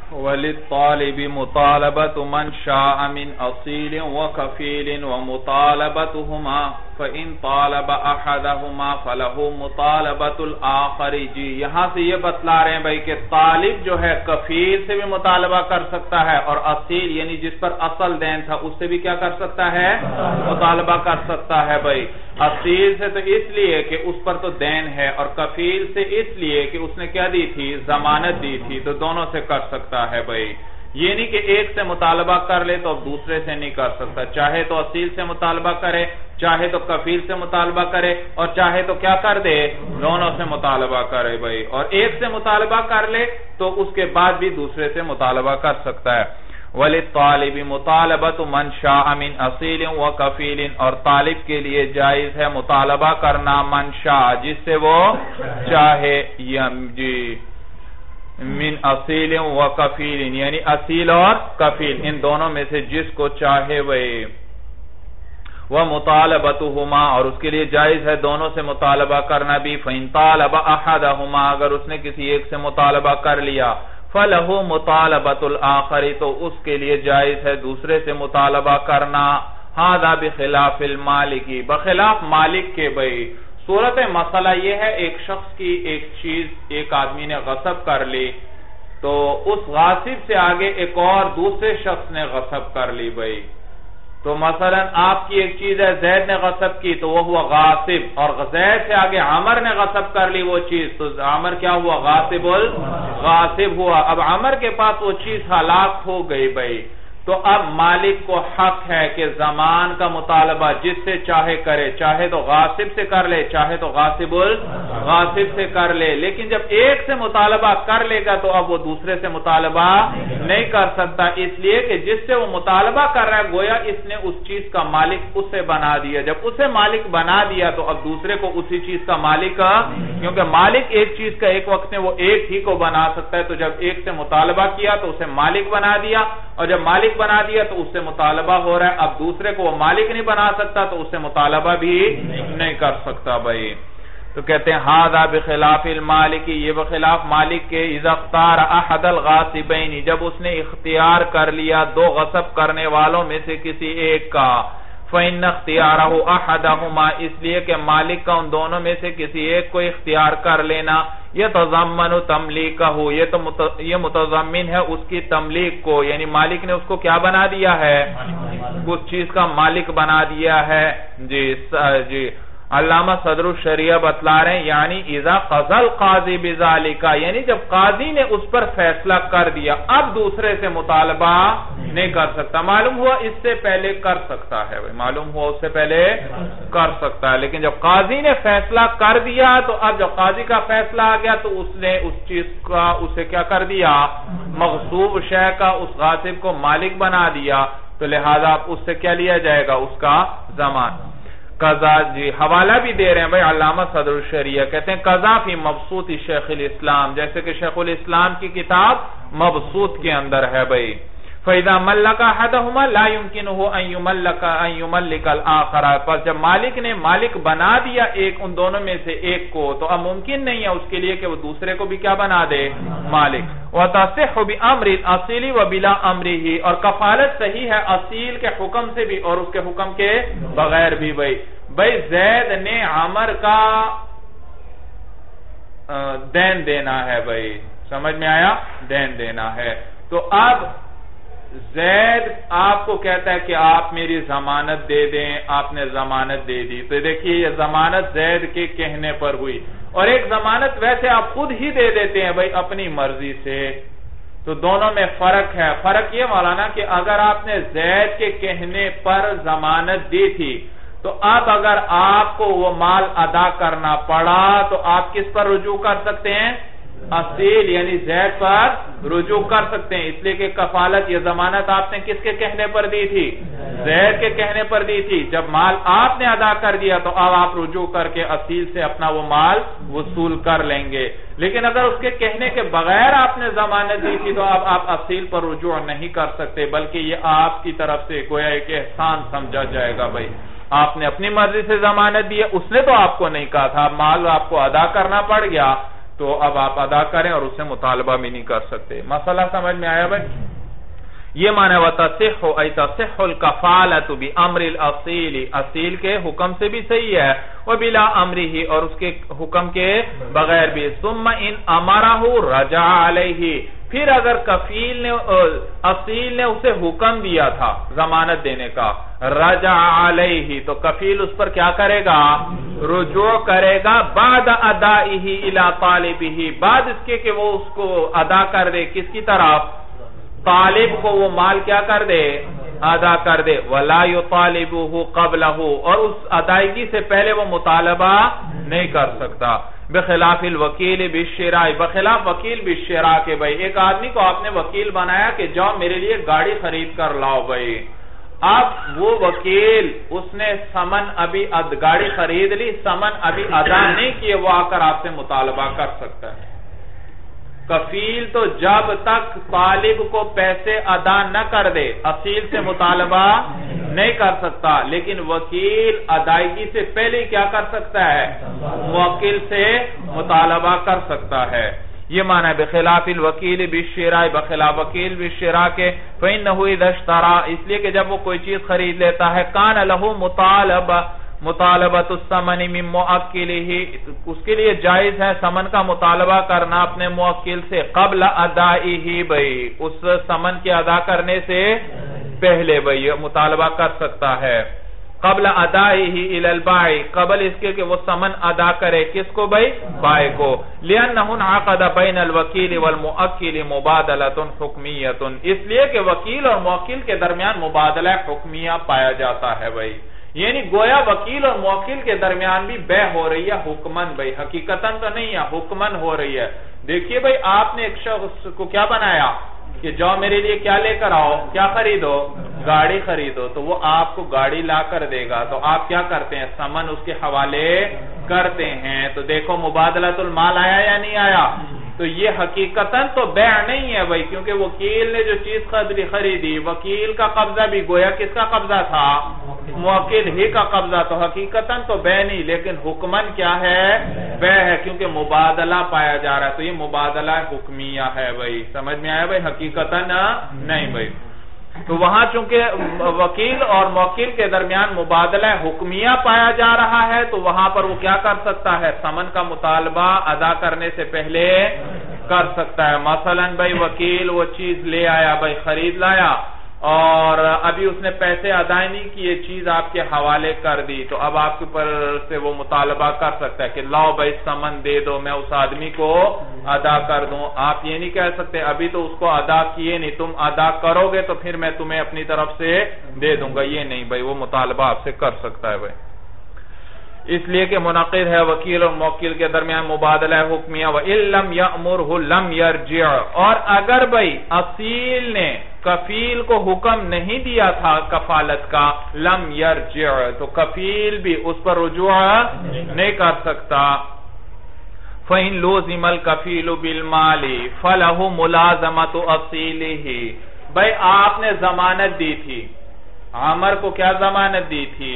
وَلِلطَّالِبِ مُطَالَبَةُ مَنْ شَاءَ مِنْ أَصِيلٍ وَكَفِيلٍ وَمُطَالَبَتُهُمَا فَإِنْ طَالَبَ أَحَدَهُمَا فَلَهُ مُطَالَبَةُ الْآخَرِ جی یہاں سے یہ بتلا رہے ہیں بھائی کہ طالب جو ہے کفیل سے بھی مطالبہ کر سکتا ہے اور اصیل یعنی جس پر اصل دین تھا اس سے بھی کیا کر سکتا ہے مطالبہ کر سکتا ہے بھائی اصیل سے تو اس لیے کہ اس پر تو دین ہے اور کفیل سے اس لیے کہ اس نے کیا دی تھی ضمانت دی تھی تو دونوں سے کر سکتا ہے بھائی یہ نہیں کہ ایک سے مطالبہ کر لے تو اب دوسرے سے نہیں کر سکتا چاہے تو اصیل سے مطالبہ کرے چاہے تو کفیل سے مطالبہ کرے اور چاہے تو کیا کر دے دونوں سے مطالبہ کرے بھائی اور ایک سے مطالبہ کر لے تو اس کے بعد بھی دوسرے سے مطالبہ کر سکتا ہے وَلِلطَّالِبِ مُطَالَبَةُ مَنْ شَاءَ مِنْ أَصِيلٍ وَكَفِيلٍ اور طالب کے لیے جائز ہے مطالبہ کرنا من شاء جس سے وہ چاہے جی من اصیل و کفیل یعنی اصیل اور کفیل ان دونوں میں سے جس کو چاہے وہ مطالبتهما اور اس کے لیے جائز ہے دونوں سے مطالبہ کرنا بھی فَإِن طَالَبَ أَحَدَهُمَا اگر اس نے کسی ایک سے مطالبہ کر لیا فَلَهُ مُطَالَبَةُ الْآخَرِ تو اس کے لیے جائز ہے دوسرے سے مطالبہ کرنا هَذَا بِخِلَافِ الْمَالِكِ بخلاف مالک کے بھئی صورت مسئلہ یہ ہے ایک شخص کی ایک چیز ایک آدمی نے غصب کر لی تو اس غاصب سے آگے ایک اور دوسرے شخص نے غصب کر لی بھئی تو مثلا آپ کی ایک چیز ہے زید نے غصب کی تو وہ ہوا غاصب اور زید سے آگے عمر نے غصب کر لی وہ چیز تو عمر کیا ہوا غاصب ہوا اب عمر کے پاس وہ چیز ہلاک ہو گئی بھئی تو اب مالک کو حق ہے کہ زمان کا مطالبہ جس سے چاہے کرے چاہے تو غاصب سے کر لے چاہے تو غاصب سے کر لے لیکن جب ایک سے مطالبہ کر لے گا تو اب وہ دوسرے سے مطالبہ نہیں کر سکتا اس لیے کہ جس سے وہ مطالبہ کر رہا ہے گویا اس نے اس چیز کا مالک اسے بنا دیا جب اسے مالک بنا دیا تو اب دوسرے کو اسی چیز کا مالک کیونکہ مالک ایک چیز کا ایک وقت میں وہ ایک ہی کو بنا سکتا ہے تو جب ایک سے مطالبہ کیا تو اسے مالک بنا دیا اور جب مالک بنا دیا تو اس سے مطالبہ ہو رہا ہے اب دوسرے کو وہ مالک نہیں بنا سکتا تو اس سے مطالبہ بھی نہیں کر سکتا بھائی تو کہتے ہیں ہذا بخلاف المالک یہ بخلاف مالک کے اذا اختار احد الغاصبین جب اس نے اختیار کر لیا دو غصب کرنے والوں میں سے کسی ایک کا فَإِنَّ اخْتِيَارَهُ أَحَدَهُمَا اس لیے کہ مالک کا ان دونوں میں سے کسی ایک کو اختیار کر لینا يَتَضَمَّنُ تَمْلِيكَهُ یہ متضمن ہے اس کی تملیک کو یعنی مالک نے اس کو کیا بنا دیا ہے اس چیز کا مالک بنا دیا ہے جی علامہ صدر الشریعہ بتلا رہے ہیں یعنی اذا قضى القاضی بذالک یعنی جب قاضی نے اس پر فیصلہ کر دیا اب دوسرے سے مطالبہ نہیں کر سکتا معلوم ہوا اس سے پہلے کر سکتا ہے معلوم ہوا اس سے پہلے کر سکتا ہے لیکن جب قاضی نے فیصلہ کر دیا تو اب جب قاضی کا فیصلہ آ گیا تو اس نے اس چیز کا اسے کیا کر دیا مغصوب شے کا اس غاصب کو مالک بنا دیا تو لہذا اس سے کیا لیا جائے گا اس کا ضمان قضا جی حوالہ بھی دے رہے ہیں بھائی علامہ صدر الشریعہ کہتے ہیں قضا فی مبسوط شیخ الاسلام جیسے کہ شیخ الاسلام کی کتاب مبسوط کے اندر ہے بھائی فَإِذَا مَلَّكَ أَحَدَهُمَا لَا يُمْكِنُهُ أَن يُمَلِّكَ الْآخَرَ پس جب مالک نے مالک بنا دیا ایک ان دونوں میں سے ایک کو تو اب ممکن نہیں ہے اس کے لیے کہ وہ دوسرے کو بھی کیا بنا دے مالک وَتَصِحُ بِأَمْرِ الْأَصِيلِ وَبِلَا أَمْرِهِ اور کفالت صحیح ہے اصیل کے حکم سے بھی اور اس کے حکم کے بغیر بھی بھائی زید نے عمر کا دین دینا ہے بھائی سمجھ میں آیا دین دینا ہے تو اب زید آپ کو کہتا ہے کہ آپ میری ضمانت دے دیں آپ نے ضمانت دے دی تو دیکھیے یہ ضمانت زید کے کہنے پر ہوئی اور ایک ضمانت ویسے آپ خود ہی دے دیتے ہیں بھائی اپنی مرضی سے تو دونوں میں فرق ہے فرق یہ مولانا کہ اگر آپ نے زید کے کہنے پر ضمانت دی تھی تو اب اگر آپ کو وہ مال ادا کرنا پڑا تو آپ کس پر رجوع کر سکتے ہیں اصیل یعنی زید پر رجوع کر سکتے ہیں اس لیے کہ کفالت یہ ضمانت آپ نے کس کے کہنے پر دی تھی زید کے کہنے پر دی تھی جب مال آپ نے ادا کر دیا تو اب آپ رجوع کر کے اصیل سے اپنا وہ مال وصول کر لیں گے لیکن اگر اس کے کہنے کے بغیر آپ نے ضمانت دی تھی تو اب آپ اصیل پر رجوع نہیں کر سکتے بلکہ یہ آپ کی طرف سے گویا ایک احسان سمجھا جائے گا بھائی آپ نے اپنی مرضی سے ضمانت دی ہے اس نے تو آپ کو نہیں کہا تھا مال آپ کو ادا کرنا پڑ گیا تو اب آپ ادا کریں اور اس سے مطالبہ بھی نہیں کر سکتے. مسئلہ سمجھ میں آیا بھائی؟ یہ معنی وَتَصِحُ أَيْ تَصِحُ الْكَفَالَةُ بِأَمْرِ الْأَصِيلِ اصیل کے حکم سے بھی صحیح ہے وَبِلَا أَمْرِهِ اور اس کے حکم کے بغیر بھی. ثُمَّ إِنْ أَمَرَهُ رَجَعَ عَلَيْهِ پھر اگر کفیل نے اصیل نے اسے حکم دیا تھا ضمانت دینے کا رجع علیہ تو کفیل اس پر کیا کرے گا؟ رجوع کرے گا بعد ادائہ الی طالبہ بعد اس کے کہ وہ اس کو ادا کر دے کس کی طرف؟ طالب کو وہ مال کیا کر دے؟ ادا کر دے. وَلَا يُطَالِبُهُ قَبْلَهُ اور اس ادائیگی سے پہلے وہ مطالبہ نہیں کر سکتا. بخلاف الوکیل بالشراء بخلاف وکیل بالشراء کے بھائی ایک آدمی کو آپ نے وکیل بنایا کہ جاؤ میرے لیے گاڑی خرید کر لاؤ بھائی. اب وہ وکیل اس نے سمن ابھی گاڑی خرید لی سمن ابھی ادا نہیں کیے وہ آ کر آپ سے مطالبہ کر سکتا ہے. کفیل تو جب تک طالب کو پیسے ادا نہ کر دے اصیل سے مطالبہ نہیں کر سکتا لیکن وکیل ادائیگی سے پہلے کیا کر سکتا ہے؟ موکل سے مطالبہ کر سکتا ہے. یہ معنی ہے بخلاف الوکیل بالشراء بخلاف وکیل بالشراء کے فإنه إذا اشترى اس لیے کہ جب وہ کوئی چیز خرید لیتا ہے كان له مطالبت الثمن من موکلہ اس کے لیے جائز ہے ثمن کا مطالبہ کرنا اپنے موکل سے قبل ادائہ بھئی اس ثمن کے ادا کرنے سے پہلے بھئی مطالبہ کر سکتا ہے. قبل ادائہ الی البائع قبل اس کے کہ وہ ثمن ادا کرے کس کو بھئی؟ بائع کو. لأنہ انعقد بین الوکیل والموکل مبادلۃ حکمیۃ اس لیے کہ وکیل اور موکل کے درمیان مبادلہ حکمیہ پایا جاتا ہے بھئی یعنی گویا وکیل اور موکل کے درمیان بھی بے ہو رہی ہے حکمن بھئی حقیقتاً تو نہیں ہے حکمن ہو رہی ہے. دیکھیے بھئی آپ نے ایک شخص کو کیا بنایا کہ جاؤ میرے لیے کیا لے کر آؤ کیا خریدو گاڑی خریدو تو وہ آپ کو گاڑی لا کر دے گا تو آپ کیا کرتے ہیں سمن اس کے حوالے کرتے ہیں. تو دیکھو مبادلۃ المال آیا یا نہیں آیا؟ تو یہ حقیقتاً تو بیع نہیں ہے بھئی کیونکہ وکیل نے جو چیز خریدی وکیل کا قبضہ بھی گویا کس کا قبضہ تھا؟ موکل ہی کا قبضہ. تو حقیقتاً تو بیع نہیں لیکن حکمن کیا ہے؟ بیع ہے کیونکہ مبادلہ پایا جا رہا ہے تو یہ مبادلہ حکمیہ ہے بھئی. سمجھ میں آیا بھئی؟ حقیقتاً نہیں بھئی. تو وہاں چونکہ وکیل اور موکل کے درمیان مبادلہ حکمیہ پایا جا رہا ہے تو وہاں پر وہ کیا کر سکتا ہے؟ ثمن کا مطالبہ ادا کرنے سے پہلے کر سکتا ہے. مثلا بھائی وکیل وہ چیز لے آیا بھائی خرید لایا اور ابھی اس نے پیسے ادا نہیں کیے چیز آپ کے حوالے کر دی تو اب آپ کے اوپر سے وہ مطالبہ کر سکتا ہے کہ لاؤ بھائی ثمن دے دو میں اس آدمی کو ادا کر دوں. آپ یہ نہیں کہہ سکتے ابھی تو اس کو ادا کیے نہیں تم ادا کرو گے تو پھر میں تمہیں اپنی طرف سے دے دوں گا. یہ نہیں بھائی وہ مطالبہ آپ سے کر سکتا ہے بھائی اس لیے کہ منعقد ہے وکیل اور موکل کے درمیان مبادلہ حکمیہ. وَإِن لَمْ يَأْمُرْهُ لَمْ يَرْجِعْ اور اگر بھائی اصیل نے کفیل کو حکم نہیں دیا تھا کفالت کا لم یرجع تو کفیل بھی اس پر رجوع نہیں کر سکتا. فَإِن لُوزِمَ الْكَفِيلُ بِالْمَالِ فَلَهُ مُلَازَمَةُ أَصِيلِهِ بھائی آپ نے ضمانت دی تھی عمر کو کیا ضمانت دی تھی؟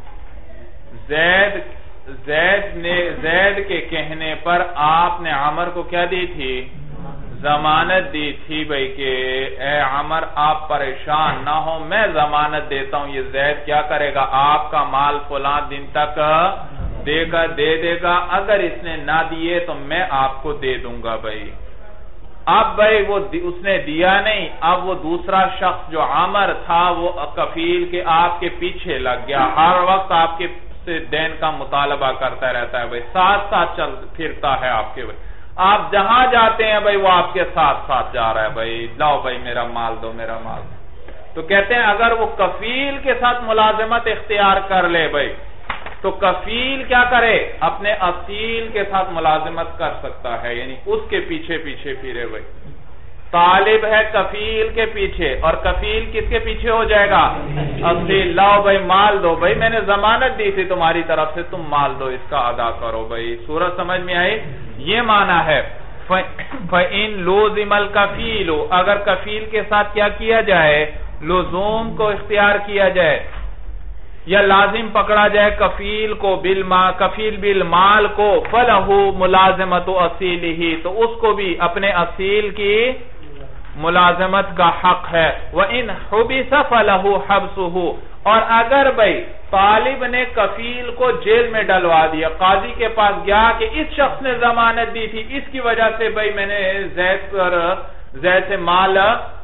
زید کے کہنے پر آپ نے عمر کو کیا دی تھی؟ ضمانت دی تھی بھئی کہ اے عمر آپ پریشان نہ ہو میں ضمانت دیتا ہوں یہ زید کیا کرے گا آپ کا مال فلاں دن تک دے دے گا اگر اس نے نہ دیے تو میں آپ کو دے دوں گا بھئی. اب بھئی وہ اس نے دیا نہیں اب وہ دوسرا شخص جو عمر تھا وہ کفیل کے آپ کے پیچھے لگ گیا ہر وقت آپ کے سے دین کا مطالبہ کرتا رہتا ہے بھئی ساتھ ساتھ چل پھرتا ہے آپ کے بھئی آپ جہاں جاتے ہیں بھئی وہ آپ کے ساتھ ساتھ جا رہا ہے بھئی لاؤ بھئی میرا مال دو میرا مال. تو کہتے ہیں اگر وہ کفیل کے ساتھ ملازمت اختیار کر لے بھئی تو کفیل کیا کرے اپنے اصیل کے ساتھ ملازمت کر سکتا ہے یعنی اس کے پیچھے پیچھے پھرے بھئی. طالب ہے کفیل کے پیچھے اور کفیل کس کے پیچھے ہو جائے گا؟ اصیل. لاؤ بھئی مال دو بھئی میں نے ضمانت دی تھی تمہاری طرف سے تم مال دو اس کا ادا کرو بھئی. سورت سمجھ میں آئی؟ یہ معنی ہے فَإِن لُوزِمَ الْكَفِيلُ اگر کفیل کے ساتھ کیا کیا جائے لزوم کو اختیار کیا جائے یا لازم پکڑا جائے کفیل کو کفیل بالمال کو فلہو ملازمت اصیلہ، تو اس کو بھی اپنے اصیل کی ملازمت کا حق ہے۔ وَإِنْ حُبِسَ فَلَهُ حَبْسُهُ، اور اگر بھئی طالب نے کفیل کو جیل میں ڈلوا دیا، قاضی کے پاس گیا کہ اس شخص نے ضمانت دی تھی، اس کی وجہ سے بھئی میں نے زید سے مال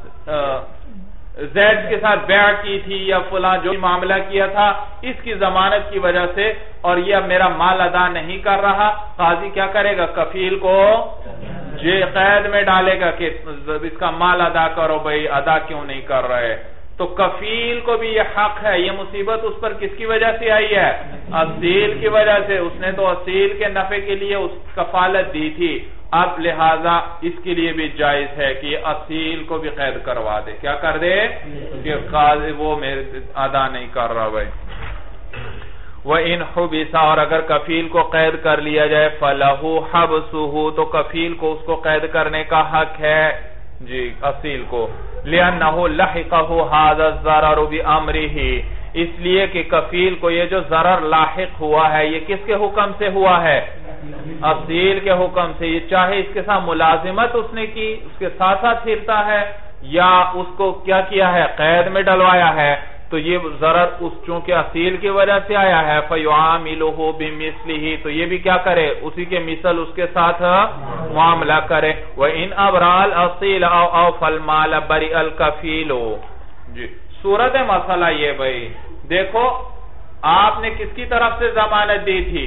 زید کے ساتھ بیع کی تھی یا فلاں جو معاملہ کیا تھا، اس کی ضمانت کی وجہ سے، اور یہ میرا مال ادا نہیں کر رہا، قاضی کیا کرے گا؟ کفیل کو قید میں ڈالے گا کہ اس کا مال ادا کرو بھئی، ادا کیوں نہیں کر رہے؟ تو کفیل کو بھی یہ حق ہے۔ یہ مصیبت اس پر کس کی وجہ سے آئی ہے؟ اصیل کی وجہ سے۔ اس نے تو اصیل کے نفع کے لیے اس کفالت دی تھی، اب لہذا اس کے لیے بھی جائز ہے کہ اصیل کو بھی قید کروا دے۔ کیا کر دے؟ کہ قاضی وہ ادا نہیں کر رہا بھائی۔ وَإِنْ حُبِسَ، اور اگر کفیل کو قید کر لیا جائے، فَلَهُ حَبْسُهُ، تو کفیل کو اس کو قید کرنے کا حق ہے جی اصیل کو، لِأَنَّهُ لَحِقَهُ هَذَا الضَّرَرُ بِأَمْرِهِ، اس لیے کہ کفیل کو یہ جو ضرر لاحق ہوا ہے یہ کس کے حکم سے ہوا ہے؟ اصیل کے حکم سے۔ یہ چاہے اس کے ساتھ ملازمت اس نے کی، اس کے ساتھ ساتھ پھرتا ہے، یا اس کو کیا کیا ہے؟ قید میں ڈلوایا ہے، تو یہ ضرر اس چونکہ اصیل کی وجہ سے آیا ہے، فَيُعَامِلُهُ بِمِثْلِهِ، تو یہ بھی کیا کرے؟ اسی کے مثل اس کے ساتھ معاملہ کرے۔ وَإِنْ أَبْرَأَ الْأَصِيلَ أَوْ أَوْفَى الْمَالَ بَرِئَ الْكَفِيلُ۔ جی صورت مسئلہ یہ بھئی، دیکھو آپ نے کس کی طرف سے ضمانت دی تھی؟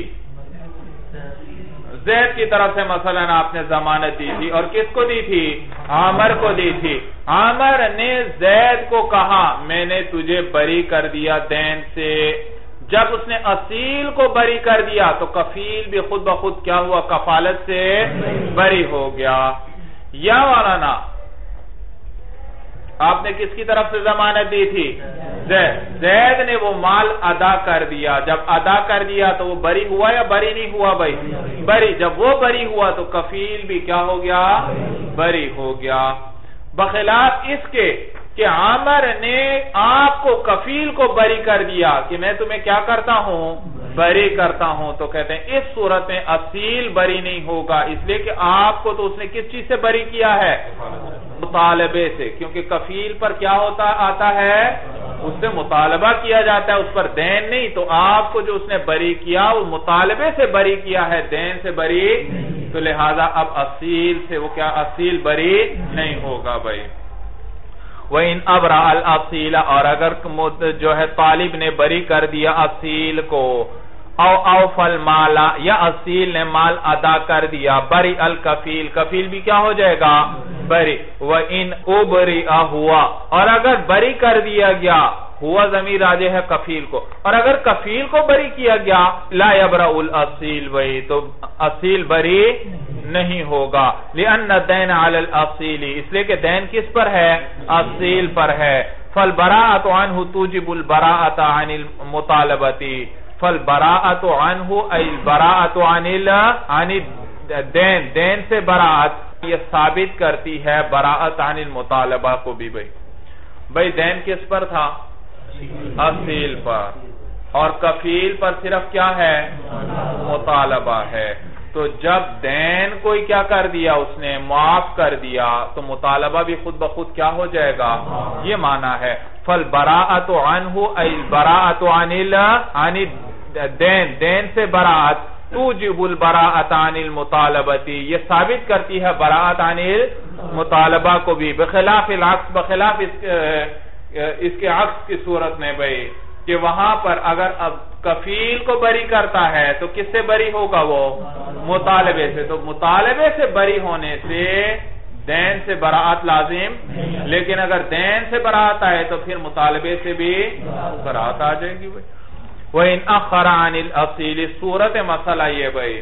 زید کی طرف سے مثلا آپ نے ضمانت دی تھی، اور کس کو دی تھی؟ عامر کو دی تھی۔ عامر نے زید کو کہا میں نے تجھے بری کر دیا دین سے، جب اس نے اصیل کو بری کر دیا تو کفیل بھی خود بخود کیا ہوا؟ کفالت سے بری ہو گیا۔ یا مولانا آپ نے کس کی طرف سے ضمانت دی تھی؟ زید نے وہ مال ادا کر دیا، جب ادا کر دیا تو وہ بری ہوا یا بری نہیں ہوا بھائی؟ بری۔ جب وہ بری ہوا تو کفیل بھی کیا ہو گیا؟ بری ہو گیا۔ بخلاف اس کے کہ عامر نے آپ کو کفیل کو بری کر دیا کہ میں تمہیں کیا کرتا ہوں؟ بری کرتا ہوں، تو کہتے ہیں اس صورت میں اصیل بری نہیں ہوگا، اس لیے کہ آپ کو تو اس نے کس چیز سے بری کیا ہے؟ مطالبے سے، کیونکہ کفیل پر کیا ہوتا آتا ہے؟ اس سے مطالبہ کیا جاتا ہے، اس پر دین نہیں، تو آپ کو جو اس نے بری کیا وہ مطالبے سے بری کیا ہے، دین سے بری، تو لہذا اب اصیل سے وہ کیا؟ اصیل بری نہیں ہوگا بھائی۔ وَإِنْ أَبْرَأَ الْأَصِيلَ، اور اگر جو ہے طالب نے بری کر دیا اصیل کو، او اوفى المال، یا اصیل نے مال ادا کر دیا، بری الکفیل، کفیل بھی کیا ہو جائے گا؟ بری۔ وَإِنْ أُبْرِئَ ہوا، اور اگر بری کر دیا گیا، ہوا ضمیر راجع ہے کفیل کو، اور اگر کفیل کو بری کیا گیا، لا يبرأ الاصیل، وہی تو اصیل بری نہیں ہوگا، لأن الدین علی الاصیل، اس لیے کہ دین کس پر ہے؟ اصیل پر ہے۔ فالبراءۃ عنہ توجب البراءۃ عن المطالبۃ، فالبراءۃ عنہ ای البراءۃ عن الدین، دین سے براءت یہ ثابت کرتی ہے براءت عن المطالبہ کو بھی۔ بھئی دین کس پر تھا؟ اصیل پر، اور کفیل پر صرف کیا ہے؟ مطالبہ ہے۔ تو جب دین کوئی کیا کر دیا؟ اس نے معاف کر دیا، تو مطالبہ بھی خود بخود کیا ہو جائے گا؟ یہ معنی ہے فالبراءۃ عنہ ای البراءۃ عن الدین، دین سے براءت، توجب البراءۃ عن المطالبۃ، یہ ثابت کرتی ہے براءت عن المطالبہ کو بھی، بخلاف العکس، بخلاف اس کے عکس کی صورت میں بھئی کہ وہاں پر اگر اب کفیل کو بری کرتا ہے تو کس سے بری ہوگا؟ وہ مطالبے سے، تو مطالبے سے بری ہونے سے دین سے براءت لازم، لیکن اگر دین سے براءت آئے تو پھر مطالبے سے بھی براءت آ جائے گی بھئی۔ وَإِنْ أَخَّرَ عَنِ الْأَصِيلِ، صورت مسئلہ یہ بھئی،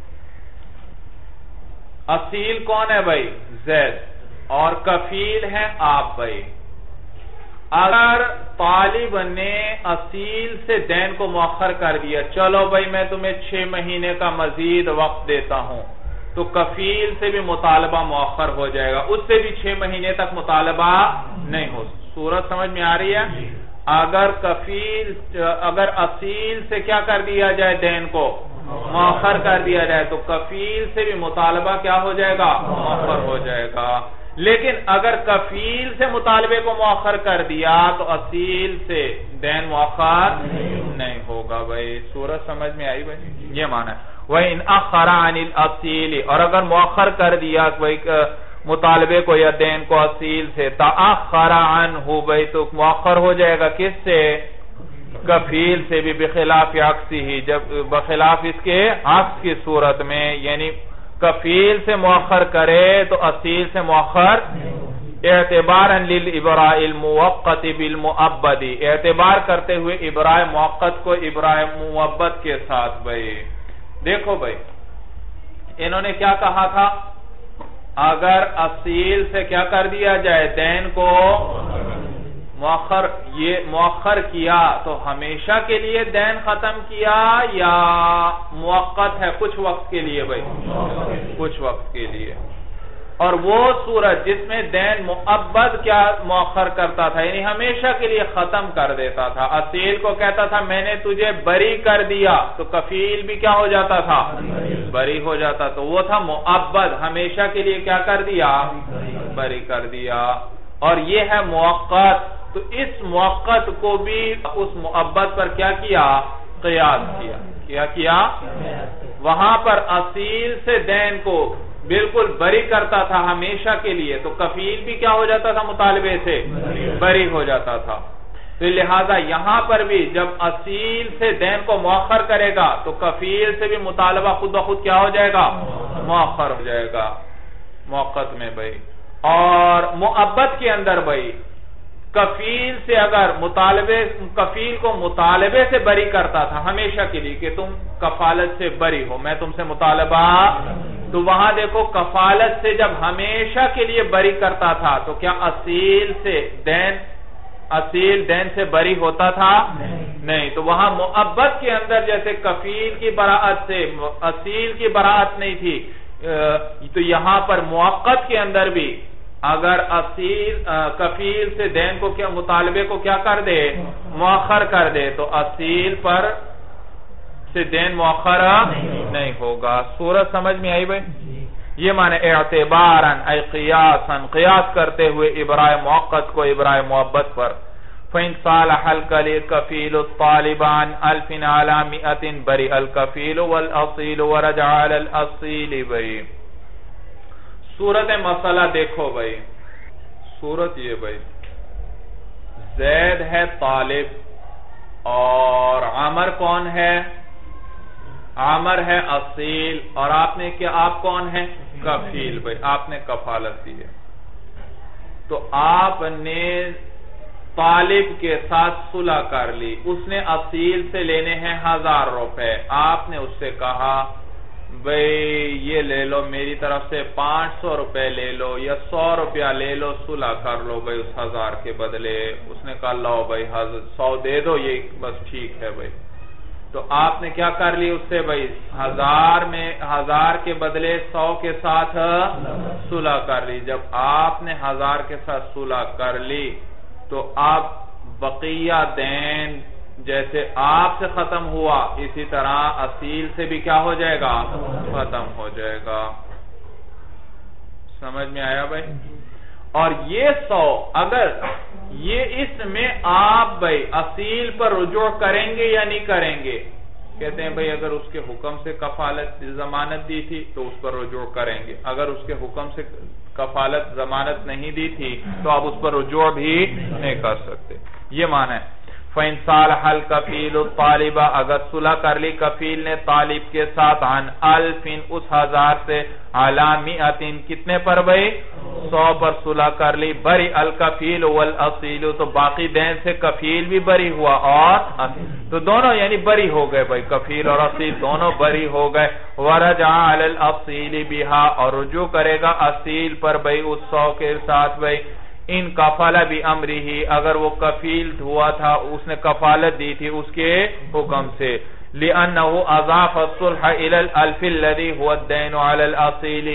اصیل کون ہے بھئی؟ زید، اور کفیل ہے آپ بھئی۔ اگر طالب نے اصیل سے دین کو مؤخر کر دیا، چلو بھئی میں تمہیں 6 مہینے کا مزید وقت دیتا ہوں، تو کفیل سے بھی مطالبہ مؤخر ہو جائے گا، اس سے بھی 6 مہینے تک مطالبہ نہیں ہو۔ صورت سمجھ میں آ رہی ہے؟ اگر اصیل سے کیا کر دیا جائے دین کو مؤخر کر دیا جائے تو کفیل سے بھی مطالبہ کیا ہو جائے گا مؤخر ہو جائے گا. لیکن اگر کفیل سے مطالبے کو مؤخر کر دیا تو اصیل سے دین مؤخر نہیں ہوگا. بھائی صورت سمجھ میں آئی بھائی؟ یہ معنی ہے. وَإِنْ أَخَّرَ عَنِ الْأَصِيلِ اور اگر مؤخر کر دیا مطالبے کو یا دین کو اصیل سے تأخر عنہ بھائی تو مؤخر ہو جائے گا کس سے کفیل سے بھی بخلاف عکسی ہی جب بخلاف اس کے عکس کی صورت میں یعنی کفیل سے مؤخر کرے تو اصیل سے مؤخر اعتبارا للابراء المؤقت بالمؤبد اعتبار کرتے ہوئے ابراء موقت کو ابراء مؤبد کے ساتھ. بھائی دیکھو بھائی انہوں نے کیا کہا تھا اگر اصیل سے کیا کر دیا جائے دین کو مؤخر کیا تو ہمیشہ کے لیے دین ختم کیا یا موقت ہے کچھ وقت کے لیے. بھائی کچھ وقت کے لیے. اور وہ صورت جس میں دین مؤبد کیا مؤخر کرتا تھا یعنی ہمیشہ کے لیے ختم کر دیتا تھا. اصیل کو کہتا تھا میں نے تجھے بری کر دیا تو کفیل بھی کیا ہو جاتا تھا بری ہو جاتا. تو وہ تھا مؤبد ہمیشہ کے لیے کیا کر دیا بری کر دیا. اور یہ ہے موقت تو اس موقت کو بھی اس مؤبد پر کیا کیا قیاس کیا. کیا وہاں پر اصیل سے دین کو بالکل بری کرتا تھا ہمیشہ کے لیے تو کفیل بھی کیا ہو جاتا تھا مطالبے سے بری ہو جاتا تھا. تو لہذا یہاں پر بھی جب اصیل سے دین کو مؤخر کرے گا تو کفیل سے بھی مطالبہ خود بخود کیا ہو جائے گا مؤخر ہو جائے گا موقت میں. بھائی اور مؤبد کے اندر بھائی کفیل سے اگر کفیل کو مطالبے سے بری کرتا تھا ہمیشہ کے لیے کہ تم کفالت سے بری ہو میں تم سے مطالبہ تو وہاں دیکھو کفالت سے جب ہمیشہ کے لیے بری کرتا تھا تو کیا اصیل دین سے بری ہوتا تھا نہیں. تو وہاں مؤبد کے اندر جیسے کفیل کی براءت سے اصیل کی براءت نہیں تھی تو یہاں پر موقت کے اندر بھی اگر کفیل سے دین کو کیا مطالبے کو کیا کر دے مؤخر کر دے تو اصیل پر سے دین مؤخر نہیں ہوگا. صورت سمجھ میں آئی بھائی؟ یہ معنی اعتبارا ای قیاسا قیاس کرتے ہوئے ابراء موقت کو ابراء مؤبد پر. فَإِنْ صَالَحَ الْكَفِيلُ الطَّالِبَ عَنْ أَلْفٍ عَلَى مِئَةٍ بَرِئَ الْكَفِيلُ وَالْأَصِيلُ وَرَجَعَ عَلَى الْأَصِيلِ. بھائی صورت مسئلہ دیکھو بھائی صورت یہ بھائی زید ہے طالب اور عامر کون ہے عامر ہے اصیل اور آپ کون ہیں کفیل. بھائی آپ نے کفالت دی ہے تو آپ نے طالب کے ساتھ صلح کر لی. اس نے اصیل سے لینے ہیں 1000 روپے. آپ نے اس سے کہا بھئی یہ لے لو میری طرف سے 500 روپے لے لو یا 100 روپیہ لے لو صلح کر لو بھئی اس 1000 کے بدلے. اس نے کہا لو بھئی 100 دے دو یہ بس ٹھیک ہے بھئی. تو آپ نے کیا کر لی اس سے بھئی 1000 کے بدلے 100 کے ساتھ صلح کر لی. جب آپ نے 1000 کے ساتھ صلح کر لی تو آپ بقیہ دین جیسے آپ سے ختم ہوا اسی طرح اصیل سے بھی کیا ہو جائے گا ختم ہو جائے گا. سمجھ میں آیا بھائی؟ اور یہ 100 اگر یہ اس میں آپ بھائی اصیل پر رجوع کریں گے یا نہیں کریں گے کہتے ہیں بھائی اگر اس کے حکم سے کفالت ضمانت دی تھی تو اس پر رجوع کریں گے. اگر اس کے حکم سے کفالت ضمانت نہیں دی تھی تو آپ اس پر رجوع بھی نہیں کر سکتے. یہ معنی ہے فَإِنْ صَالَحَ الْكَفِيلُ الطَّالِبَ اگر صلح کر لی کفیل نے طالب کے ساتھ عن 1000 اس 1000 سے عَلَى 100 کتنے پر بھئی 100 پر صلح کر لی. بری الکفیل والأصیل تو باقی دین سے کفیل بھی بری ہوا اور تو دونوں یعنی بری ہو گئے بھئی کفیل اور اصیل دونوں بری ہو گئے. وَرَجَعَ عَلَى الْأَصِيلِ بِهَا اور رجوع کرے گا اصیل پر بھئی اس 100 کے ساتھ بھئی ان کفالہ بھی امری ہی اگر وہ کفیل ہوا تھا اس نے کفالت دی تھی اس کے حکم سے. لِأَنَّهُ أَضَافَ الصُّلْحَ إِلَى الْأَلْفِ الَّذِي هُوَ الدَّيْنُ عَلَى الْأَصِيلِ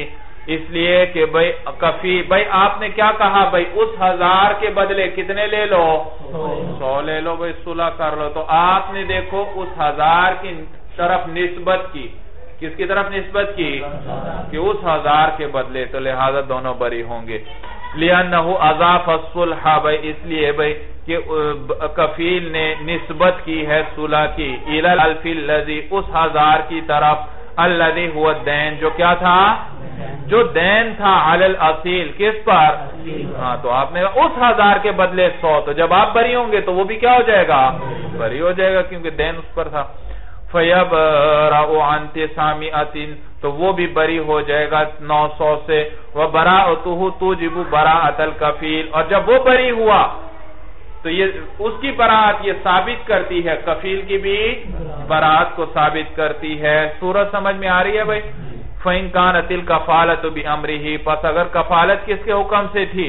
اس لیے کہ بھئی کفیل، بھئی آپ نے کیا کہا بھئی اس 1000 کے بدلے کتنے لے لو؟ 100 لے لو بھئی، صلح کر لو. تو آپ نے دیکھو اس 1000 کی طرف نسبت کی، کس کی طرف نسبت کی؟ کہ اس 1000 کے بدلے، تو لہذا دونوں بری ہوں گے. لِأَنَّهُ أَضَافَ الصُّلْحَ، بھئی اس لیے بھئی کہ کفیل نے نسبت کی ہے صلح کی، إِلَى الْأَلْفِ الَّذِي، اس 1000 کی طرف، الَّذِي هُوَ الدَّيْنُ، جو کیا تھا؟ جو دین تھا، علی الاصیل، کس پر؟ ہاں، تو آپ نے اس 1000 کے بدلے 100، تو جب آپ بری ہوں گے تو وہ بھی کیا ہو جائے گا؟ بری ہو جائے گا، کیونکہ دین اس پر تھا. فَيَبْرَأُ عَنْ 900، تو وہ بھی بری ہو جائے گا 900 سے. وَبَرَاءَتُهُ تُوجِبُ بَرَاءَةَ الْكَفِيلِ، اور جب وہ بری ہوا تو یہ اس کی براءت یہ ثابت کرتی ہے، کفیل کی بھی براءت کو ثابت کرتی ہے. سورت سمجھ میں آ رہی ہے بھئی؟ فَإِنْ كَانَتِ الْكَفَالَةُ بِأَمْرِهِ، پس اگر کفالت کس کے حکم سے تھی؟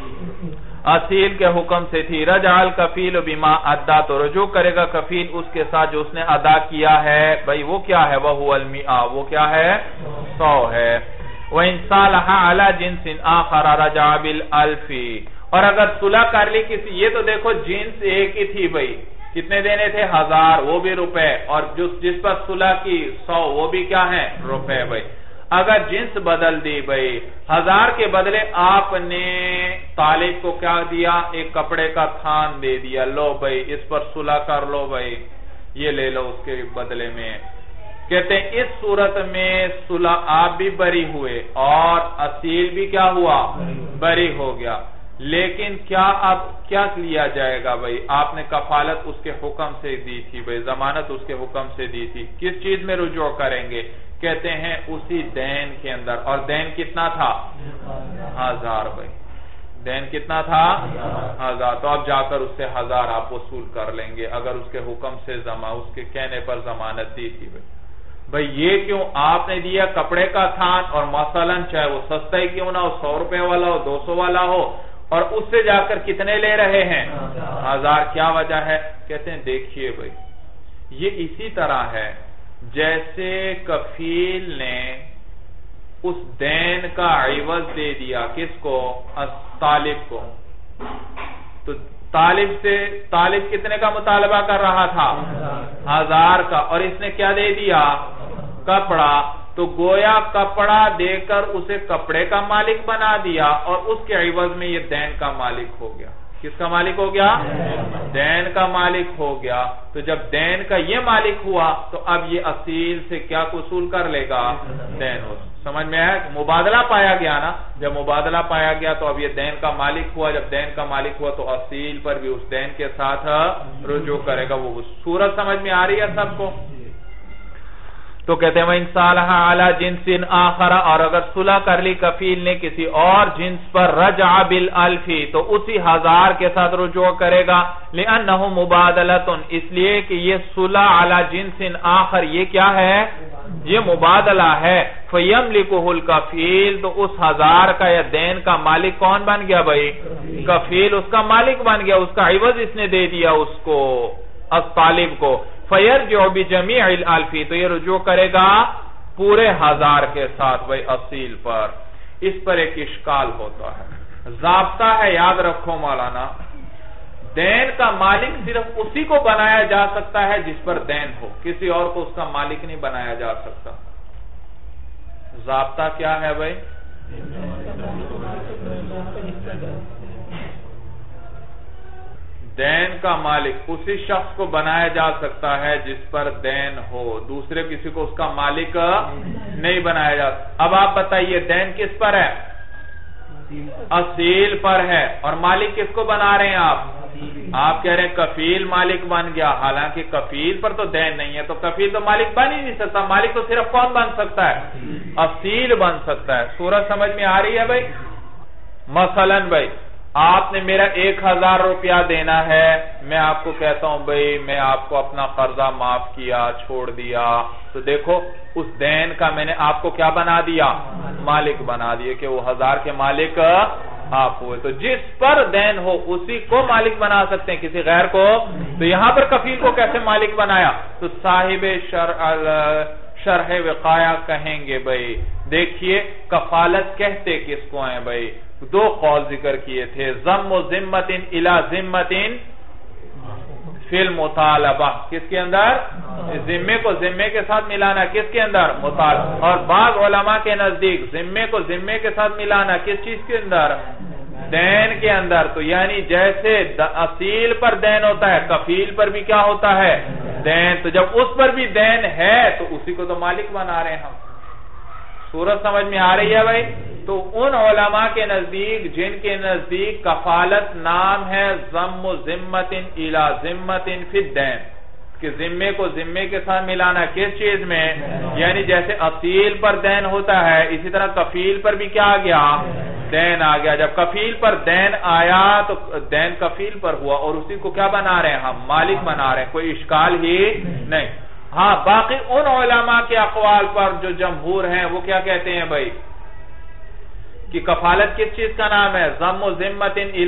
اصیل کے حکم سے تھی. رجع الکفیل بما ادا، تو رجوع کرے گا کفیل اس کے ساتھ جو اس نے ادا کیا ہے. بھئی وہ کیا ہے؟ وَهُوَ الْمِئَةُ، وہ کیا ہے؟ 100 ہے. وَإِنْ صَالَحَ عَلَى جِنْسٍ آخَرَ رَجَعَ بِالْأَلْفِ، اور اگر صلح کر لی کسی، یہ تو دیکھو جنس ایک ہی تھی بھئی، کتنے دینے تھے؟ 1000، وہ بھی روپے، اور جس پر صلح کی 100، وہ بھی کیا ہیں؟ روپے. بھئی اگر جنس بدل دی بھئی، 1000 کے بدلے آپ نے طالب کو کیا دیا؟ ایک کپڑے کا تھان دے دیا، لو بھئی اس پر صلح کر لو بھئی، یہ لے لو اس کے بدلے میں. کہتے ہیں اس صورت میں صلح آپ بھی بری ہوئے اور اصیل بھی کیا ہوا؟ بری ہو گیا. لیکن اب کیا لیا جائے گا بھئی؟ آپ نے کفالت اس کے حکم سے دی تھی بھئی، ضمانت اس کے حکم سے دی تھی، کس چیز میں رجوع کریں گے؟ کہتے ہیں اسی دین کے اندر. اور دین کتنا تھا؟ 1000 بھئی. دین کتنا تھا؟ 1000. تو اب جا کر اس سے 1000 آپ وصول کر لیں گے، اگر اس کے حکم سے اس کے کہنے پر ضمانت دی تھی بھئی. بھئی یہ کیوں آپ نے دیا کپڑے کا تھان، اور مثلا چاہے وہ سستا ہی کیوں نہ ہو، 100 روپے والا ہو، 200 والا ہو، اور اس سے جا کر کتنے لے رہے ہیں؟ 1000. کیا وجہ ہے؟ کہتے ہیں دیکھیے بھئی، یہ اسی طرح ہے جیسے کفیل نے اس دین کا عوض دے دیا کس کو؟ طالب کو. تو طالب کتنے کا مطالبہ کر رہا تھا؟ 1000 کا، اور اس نے کیا دے دیا؟ کپڑا. تو گویا کپڑا دے کر اسے کپڑے کا مالک بنا دیا، اور اس کے عوض میں یہ دین کا مالک ہو گیا. کس کا مالک ہو گیا؟ دین کا مالک ہو گیا. تو جب دین کا یہ مالک ہوا تو اب یہ اصیل سے کیا وصول کر لے گا؟ دین. سمجھ میں آیا؟ مبادلہ پایا گیا نا. جب مبادلہ پایا گیا تو اب یہ دین کا مالک ہوا. جب دین کا مالک ہوا تو اصیل پر بھی اس دین کے ساتھ رجوع کرے گا. وہ صورت سمجھ میں آ رہی ہے سب کو؟ تو کہتے ہیں وَإِنْ صَالَحَ عَلَى جِنْسٍ آخَرَ، اور اگر صلح کر لی کفیل نے کسی اور جنس پر، رجع بالالف، تو اسی 1000 کے ساتھ رجوع کرے گا. لِأَنَّهُ مُبَادَلَةٌ، اس لیے کہ یہ صلح علی جنس آخر، یہ کیا ہے؟ یہ مبادلہ ہے. فَيَمْلِكُهُ الْكَفِيلُ، تو اس 1000 کا یا دین کا مالک کون بن گیا بھئی؟ کفیل اس کا مالک بن گیا. اس کا عوض اس نے دے دیا اس کو، طالب کو. فَيَرْجِعُ بِجَمِيعِ الْأَلْفِ، تو یہ رجوع کرے گا پورے 1000 کے ساتھ بھئی اصیل پر. اس پر ایک اشکال ہوتا ہے، ضابطہ ہے، یاد رکھو مولانا، دین کا مالک صرف اسی کو بنایا جا سکتا ہے جس پر دین ہو، کسی اور کو اس کا مالک نہیں بنایا جا سکتا. ضابطہ کیا ہے بھئی؟ دین کا مالک اسی شخص کو بنایا جا سکتا ہے جس پر دین ہو، دوسرے کسی کو اس کا مالک نہیں بنایا جا سکتا. اب آپ بتائیے دین کس پر ہے؟ اصیل پر ہے. اور مالک کس کو بنا رہے ہیں آپ؟ آپ کہہ رہے ہیں کفیل مالک بن گیا، حالانکہ کفیل پر تو دین نہیں ہے. تو کفیل تو مالک بن ہی نہیں سکتا. مالک تو صرف کون بن سکتا ہے؟ اصیل بن سکتا ہے. صورت سمجھ میں آ رہی ہے بھائی؟ مثلا بھائی آپ نے میرا 1000 روپیہ دینا ہے، میں آپ کو کہتا ہوں بھئی میں آپ کو اپنا قرضہ معاف کیا، چھوڑ دیا. تو دیکھو اس دین کا میں نے آپ کو کیا بنا دیا؟ مالک بنا دیا، کہ وہ 1000 کے مالک آپ ہوئے. تو جس پر دین ہو اسی کو مالک بنا سکتے ہیں، کسی غیر کو. تو یہاں پر کفیل کو کیسے مالک بنایا؟ تو صاحب شرح وقایہ کہیں گے بھائی دیکھیے کفالت کہتے کس کو ہیں بھائی، دو قول ذکر کیے تھے، ضم و ذمت الی ذمت فی المطالبہ، کس کے اندر؟ ذمے کو ذمے کے ساتھ ملانا، کس کے اندر؟ مطالبہ۔ اور بعض علماء کے نزدیک ذمے کو ذمے کے ساتھ ملانا کس چیز کے اندر؟ دین کے اندر۔ تو یعنی جیسے اصیل پر دین ہوتا ہے کفیل پر بھی کیا ہوتا ہے؟ دین۔ تو جب اس پر بھی دین ہے تو اسی کو تو مالک بنا رہے ہیں ہم۔ صورت سمجھ میں آ رہی ہے بھائی؟ تو ان علماء کے نزدیک جن کے نزدیک کفالت نام ہے ضم و ذمت الی ذمت فی الدین، کہ ذمے کو ذمے کے ساتھ ملانا کس چیز میں؟ یعنی جیسے اصیل پر دین ہوتا ہے اسی طرح کفیل پر بھی کیا آ گیا؟ دین آ گیا۔ جب کفیل پر دین آیا تو دین کفیل پر ہوا اور اسی کو کیا بنا رہے ہیں ہم؟ مالک بنا رہے ہیں، کوئی اشکال ہی نہیں۔ ہاں باقی ان علماء کے اقوال پر جو جمہور ہیں وہ کیا کہتے ہیں بھائی کہ کفالت کس چیز کا نام ہے؟ ضم و ذمت الی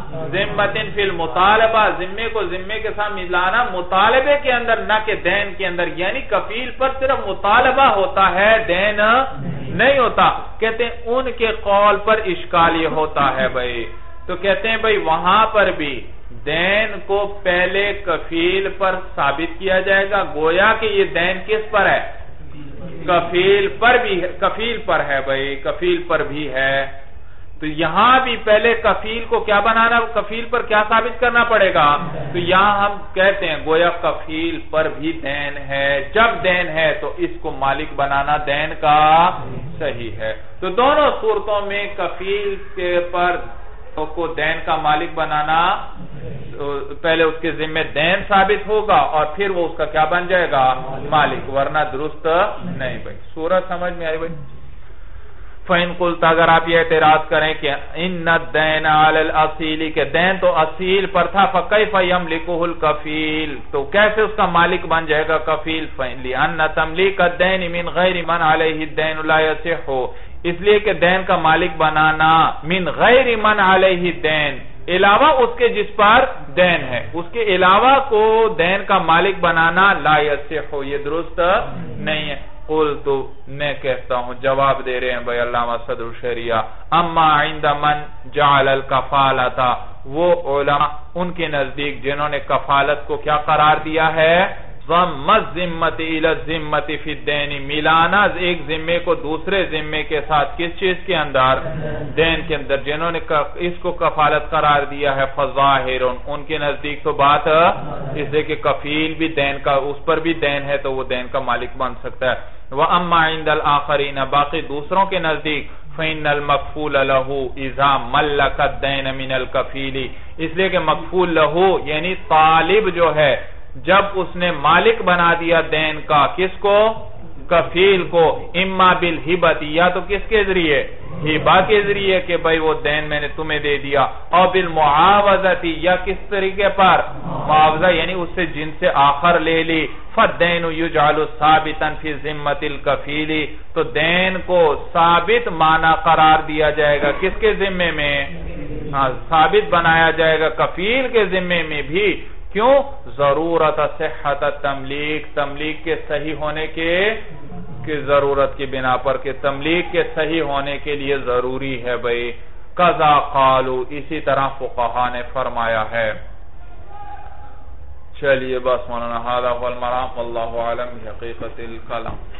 ذمت فی المطالبہ، ذمے کو ذمے کے ساتھ ملانا مطالبے کے اندر نہ کہ دین کے اندر، یعنی کفیل پر صرف مطالبہ ہوتا ہے دین نہیں ہوتا۔ کہتے ہیں ان کے قول پر اشکال یہ ہوتا ہے بھائی، تو کہتے ہیں بھائی وہاں پر بھی دین کو پہلے کفیل پر ثابت کیا جائے گا، گویا کہ یہ دین کس پر ہے؟ کفیل پر بھی ہے، کفیل پر ہے بھائی، کفیل پر بھی ہے۔ تو یہاں بھی پہلے کفیل کو کیا بنانا، کفیل پر کیا ثابت کرنا پڑے گا؟ تو یہاں ہم کہتے ہیں گویا کفیل پر بھی دین ہے، جب دین ہے تو اس کو مالک بنانا دین کا صحیح ہے۔ تو دونوں صورتوں میں کفیل کے پر کو دین کا مالک بنانا، پہلے اس کے ذمہ دین ثابت ہوگا اور پھر وہ اس کا کیا بن جائے گا؟ مالک، ورنہ درست نہیں بھائی۔ سورت سمجھ میں آئی بھائی؟ فَإِن قُلْتَ، اگر آپ یہ اعتراض کریں کہ اِنَّ الدَّيْنَ عَلَى الْأَصِيلِ، کہ دین تو اصیل پر تھا، فَكَيْفَ يَمْلِكُهُ الْكَفِيلُ، تو کیسے اس کا مالک بن جائے گا کفیل؟ لِأَنَّ تَمْلِيكَ الدَّيْنِ مِنْ غَيْرِ مَنْ عَلَيْهِ الدَّيْنُ لَا يَصِحُّ، اس لیے کہ دین کا مالک بنانا من غیر من علیہ الدین، علاوہ اس کے جس پر دین ہے، اس کے علاوہ کو دین کا مالک بنانا لا یصح، یہ درست نہیں ہے۔ قلت، میں کہتا ہوں، جواب دے رہے ہیں بھائی علامہ صدر الشریعہ، اما عند من جعل الکفالۃ، وہ علماء ان کے نزدیک جنہوں نے کفالت کو کیا قرار دیا ہے؟ ضم الذمۃ الی الذمۃ فی الدین، ملانا ایک ذمے کو دوسرے ذمے کے ساتھ کس چیز کے اندر؟ دین کے اندر، جنہوں نے اس کو کفالت قرار دیا ہے فظاہر، ان کے نزدیک تو بات اس لیے کہ کفیل بھی دین کا، اس پر بھی دین ہے تو وہ دین کا مالک بن سکتا ہے۔ وَأَمَّا عِنْدَ الْآخَرِينَ، باقی دوسروں کے نزدیک فَإِنَّ الْمَكْفُولَ لَهُ إِذَا مَلَّكَ الدَّيْنَ مِنَ الْكَفِيلِ، اس لیے کہ مکفول لہو یعنی طالب جو ہے، جب اس نے مالک بنا دیا دین کا، کس کو؟ کفیل کو، اما بالہبت، یا تو کس کے ذریعے؟ ہبہ کے ذریعے کہ بھئی وہ دین میں نے تمہیں دے دیا، اور بالمعاوضت، یا کس طریقے پر؟ معاوضہ یعنی اس سے جن سے آخر لے لی، فالدین یجعل ثابتا فی ذمۃ الکفیل، تو دین کو ثابت معنی قرار دیا جائے گا کس کے ذمے میں؟ ثابت بنایا جائے گا کفیل کے ذمے میں بھی، کیوں؟ ضرورت صحت تملیک، تملیک کے صحیح ہونے کے ضرورت کی بنا پر، کہ تملیک کے صحیح ہونے کے لیے ضروری ہے بھئی۔ قضا قالو، اسی طرح فقہاء نے فرمایا ہے۔ چلیے بس مولانا، ھذا هو المرام، واللہ اعلم بحقیقت الکلام۔